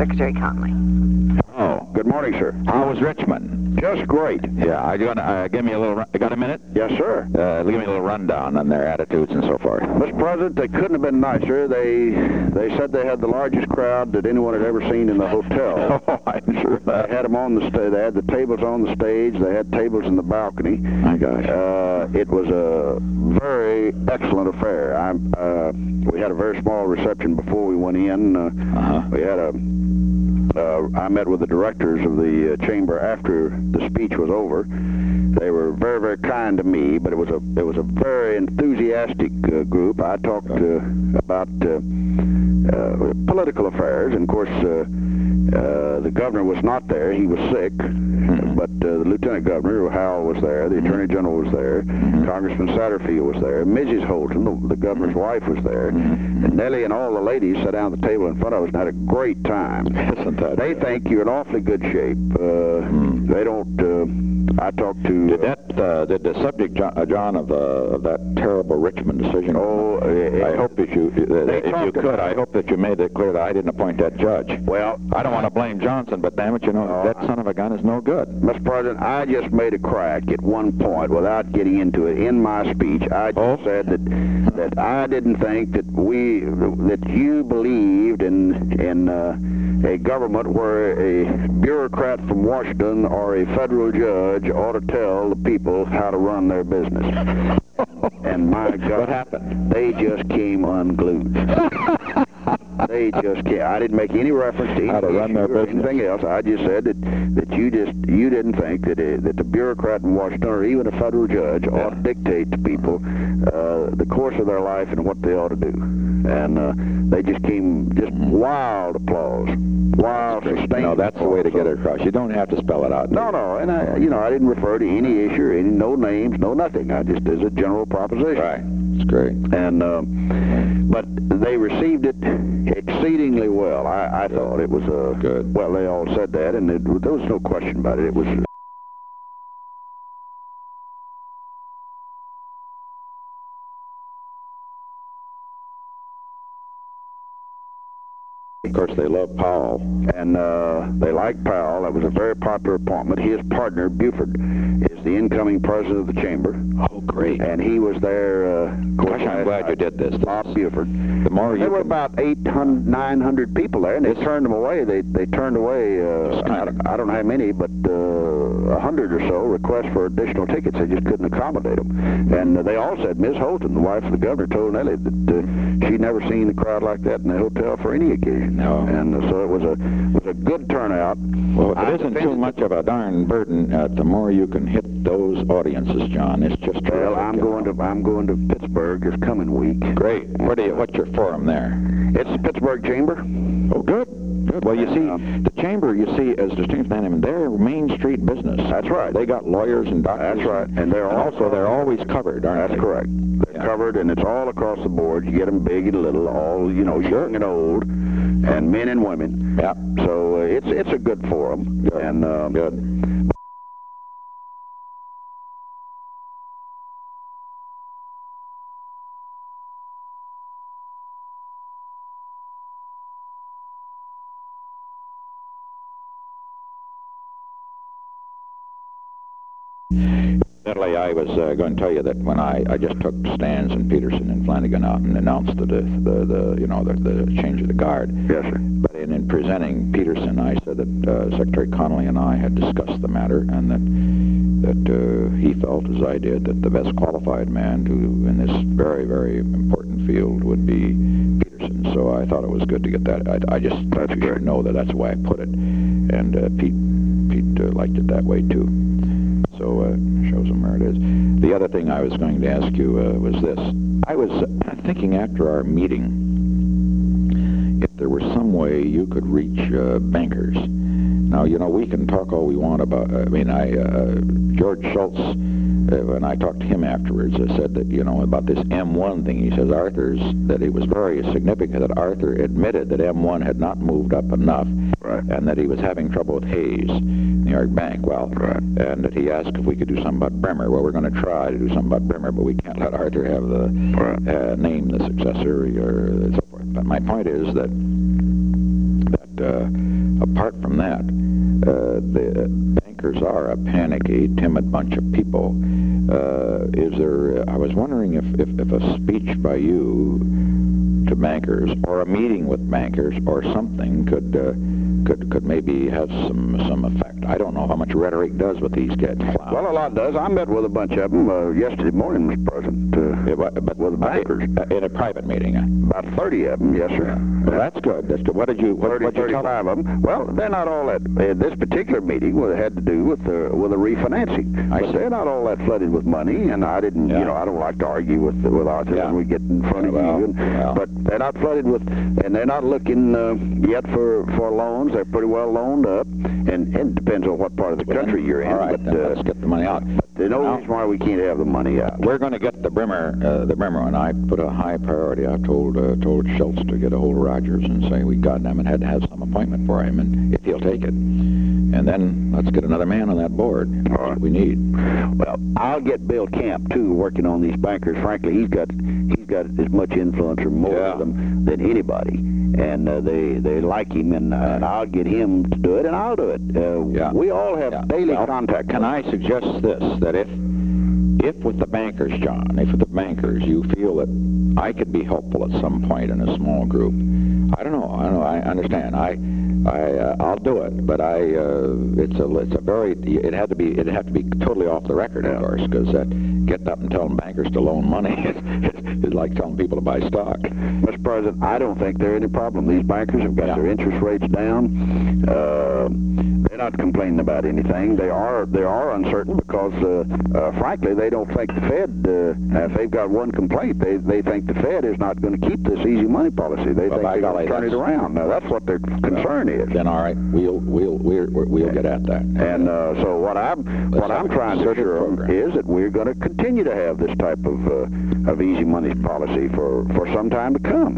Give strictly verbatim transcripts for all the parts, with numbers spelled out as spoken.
Secretary Conley. Oh, good morning, sir. How was Richmond? Just great. Yeah, are you gonna uh, give me a little? Got a minute? Yes, sir. Uh, give me a little rundown on their attitudes and so forth. Mister President, they couldn't have been nicer. They they said they had the largest crowd that anyone had ever seen in the hotel. Oh, I'm sure that. They had them on the stage. They had the tables on the stage. They had tables in the balcony. My gosh. Uh, it was a very excellent affair. I, uh, we had a very small reception before we went in. Uh, Uh-huh. We had a. Uh, I met with the directors of the uh, chamber after the speech was over. They were very, very kind to me, but it was a it was a very enthusiastic uh, group. I talked uh, about uh, uh, political affairs, and of course, uh, uh, the governor was not there. He was sick, mm-hmm. but uh, the lieutenant governor, Howell, was there. The attorney general was there. Mm-hmm. Congressman Satterfield was there. Missus Holton, the, the governor's wife, was there. Mm-hmm. And Nellie and all the ladies sat down at the table in front of us and had a great time. Isn't that? They think you're in awfully good shape. Uh, mm. They don't. Uh, I talked to. Did that? Uh, did the subject, John, uh, John of, the, of that terrible Richmond decision? Oh, uh, I hope that you, uh, if you could, I hope that you made it clear that I didn't appoint that judge. Well, I don't want to blame Johnson, but damn it, you know, uh, that son of a gun is no good. Mister President, I just made a crack at one point without getting into it in my speech. I just oh? said that that I didn't think that we that you believed in in uh, a government where a bureaucrat from Washington or a federal judge ought to tell the people how to run their business. And my God, what happened? They just came unglued. They just can't. I didn't make any reference to how to run their business. Anything else. I just said that that you just you didn't think that it, that the bureaucrat in Washington or even a federal judge ought to dictate to people uh, the course of their life and what they ought to do. And uh, they just came just wild applause, wild sustained. No, that's the way to get it across. You don't have to spell it out. No, no, and I, you know, I didn't refer to any issue, any no names, no nothing. I just as a general proposition. Right. It's great. And um, but they received it exceedingly well. I, I thought it was uh, good. Well, they all said that, and it, there was no question about it. It was. Of course, they love Powell. And uh, they like Powell. That was a very popular appointment. His partner, Buford, is the incoming president of the chamber. Oh, great. And he was there. Uh, Gosh, I'm glad you did this. Bob this Buford. The more you there were can... about eight hundred, nine hundred people there, and they this... turned them away. They they turned away, uh, I, don't, I don't know how many, but uh, a hundred or so requests for additional tickets. They just couldn't accommodate them. And uh, they all said, Miz Holton, the wife of the governor, told Nellie that uh, she'd never seen a crowd like that in the hotel for any occasion. No. And uh, so it was a was a good turnout. Well, if it I isn't too much of a darn burden, uh, the more you can hit those audiences, John, it's just well. Terrific, I'm going know. to I'm going to Pittsburgh this coming week. Great. What do you? What's your forum there? It's the Pittsburgh Chamber. Oh, good. Good. Well, you see, the chamber, you see, as distinct from them, they're Main Street business. That's right. They got lawyers and doctors. That's right. And they're and also they're always covered, aren't That's they? correct. They're yeah. covered, and it's all across the board. You get them big and little, all you know, sure. young and old, and men and women. Yeah. So uh, it's it's a good forum. Good. And um, good. Incidentally, I was uh, going to tell you that when I, I just took Stans and Peterson and Flanagan out and announced the, the, the you know, the, the change of the guard. Yes, sir. But in, in presenting Peterson, I said that uh, Secretary Connolly and I had discussed the matter, and that that uh, he felt, as I did, that the best qualified man to in this very, very important field would be Peterson. So I thought it was good to get that. I, I just thought you should know that that's the way I put it, and uh, Pete Pete uh, liked it that way too. So uh, shows them where it is. The other thing I was going to ask you uh, was this. I was uh, thinking after our meeting if there were some way you could reach uh, bankers. Now, you know, we can talk all we want about, uh, I mean, I, uh, George Schultz, uh, when I talked to him afterwards, I said that, you know, about this M one thing, he says Arthur's, that it was very significant that Arthur admitted that M one had not moved up enough, right. and that he was having trouble with Hayes, New York Bank, well, right. and that he asked if we could do something about Bremer. Well, we're going to try to do something about Bremer, but we can't let Arthur have the, right. uh, name the successor or so forth. But my point is that, that uh, apart from that, uh, the bankers are a panicky, timid bunch of people. Uh, is there? I was wondering if, if, if a speech by you to bankers, or a meeting with bankers, or something could uh, could could maybe have some some effect. I don't know how much rhetoric does with these kids. Well, a lot does. I met with a bunch of them uh, yesterday morning, Mister President, uh, yeah, but, but with the bankers. Uh, in a private meeting. Uh. About thirty of them, yes, sir. Yeah. Well, that's good. That's good. What did you? What, thirty, what'd you tell thirty-five them? of them. Well, they're not all that. Uh, this particular meeting was, had to do with the with the refinancing. I but see. They're not all that flooded with money, and I didn't. Yeah. You know, I don't like to argue with with Arthur Yeah. when we get in front Yeah, of well, you. And, well. But they're not flooded with, and they're not looking uh, yet for for loans. They're pretty well loaned up, and, and it depends on what part of the Well, country then, you're in. All right, but then uh, let's get the money out. there's no Now- reason why we can't have the money out. We're going to get the Brimmer, uh, the Brimmer, and I put a high priority. I told uh, told Schultz to get a hold of Rogers and say we goddamn it had to have some appointment for him, and if he'll take it, and then let's get another man on that board. That's All right. what we need. Well, I'll get Bill Camp too, working on these bankers. Frankly, he's got he's got as much influence or more Yeah. of them than anybody, and uh, they they like him, and, uh, and I'll get him to do it, and I'll do it. Uh, Yeah. We all have Yeah. daily Well, contact. Can I suggest this, that if if with the bankers, John, if with the bankers you feel that I could be helpful at some point in a small group, I don't know, I don't know, I understand. I I uh, I'll do it, but I uh, it's a it's a very it had to be it had to be totally off the record, of course, because that getting up and telling bankers to loan money is, is like telling people to buy stock. Mister President, I don't think there's any problem. These bankers have got Yeah. their interest rates down. Uh, they're not complaining about anything. They are they are uncertain because, uh, uh, frankly, they don't think the Fed. Uh, if they've got one complaint, they they think the Fed is not going to keep this easy money policy. They Well, by think they're golly, going to turn it that's- around. Now that's what their concern is. Then all right, we'll we'll we'll we'll get at that. And uh, so what I'm Let's what I'm have a trying to concerted assure them program. is that we're going to continue to have this type of uh, of easy money policy for, for some time to come.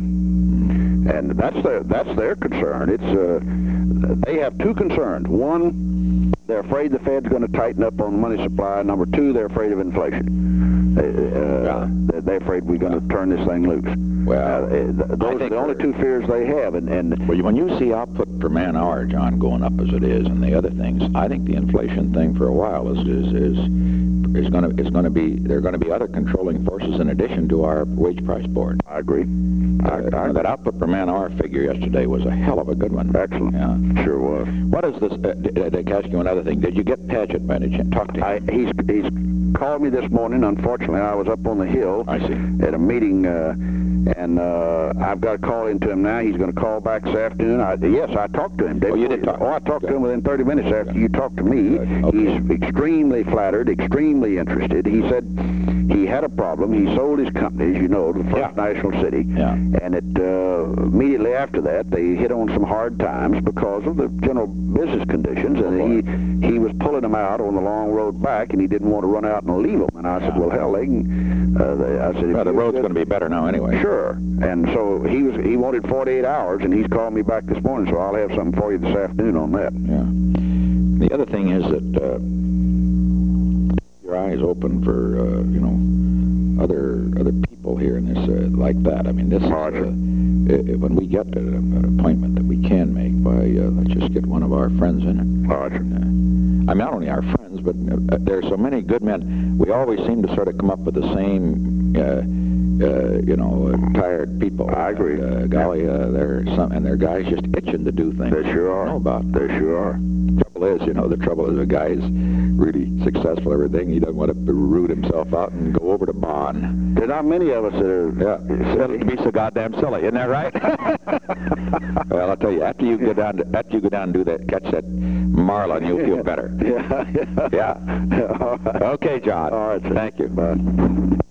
And that's their that's their concern. It's uh, they have two concerns. One, they're afraid the Fed's going to tighten up on the money supply. Number two, they're afraid of inflation. Uh, Yeah. they're, they're afraid we're going to turn this thing loose. Well, uh, th- those I are think the only we're- two fears they have. And, and Well, when you see output per man hour, John, going up as it is, and the other things, I think the inflation thing for a while is is is is going to is going to be there are going to be other controlling forces in addition to our wage price board. I agree. I, Uh, I, that output per man hour figure yesterday was a hell of a good one. Excellent. Yeah. Sure was. What is this? Uh, d- uh, to ask you another thing. Did you get Paget by any chance? Talk to him. I, he's he's called me this morning. Unfortunately, I was up on the hill I see. at a meeting, uh, and uh, I've got to call into him now. He's going to call back this afternoon. I, yes, I talked to him. Oh, you did talk. Oh, I talked Good. to him within thirty minutes after Good. you talked to me. Good. Okay. He's extremely flattered, extremely interested. He said he had a problem. He sold his company, as you know, to First Yeah. National City, Yeah. and it uh, immediately after that they hit on some hard times because of the general business conditions, and Oh, he he was pulling them out on the long road back, and he didn't want to run out and leave them. And I said, Yeah. well, hell, they can. Uh, they, I said, if Well, the you road's could- going to be better now anyway. Sure. And so he was he wanted forty-eight hours, and he's called me back this morning, so I'll have something for you this afternoon on that. Yeah. The other thing is that uh, your eyes open for uh, you know other other people here in this uh, like that. I mean, this is, Roger. uh, i- when we get a, an appointment that we can make by uh, let's just get one of our friends in it. Roger. Uh, I mean, not only our friends, but uh, there are so many good men. We always seem to sort of come up with the same, uh, uh, you know, uh, tired people. I agree. And, uh, golly, uh, there are some, and there are guys just itching to do things. They sure I know are. about. They sure are. Trouble is, you know, the trouble is, a guy is really successful, everything. He doesn't want to root himself out and go over to Bonn. There are not many of us that are. Yeah, silly. to be so goddamn silly, isn't that right? Well, I'll tell you, after you go down, to, after you go down and do that, catch that marlin, you'll feel better. Yeah. Yeah. All right. Okay, John. All right, sir. Thank you. Bye.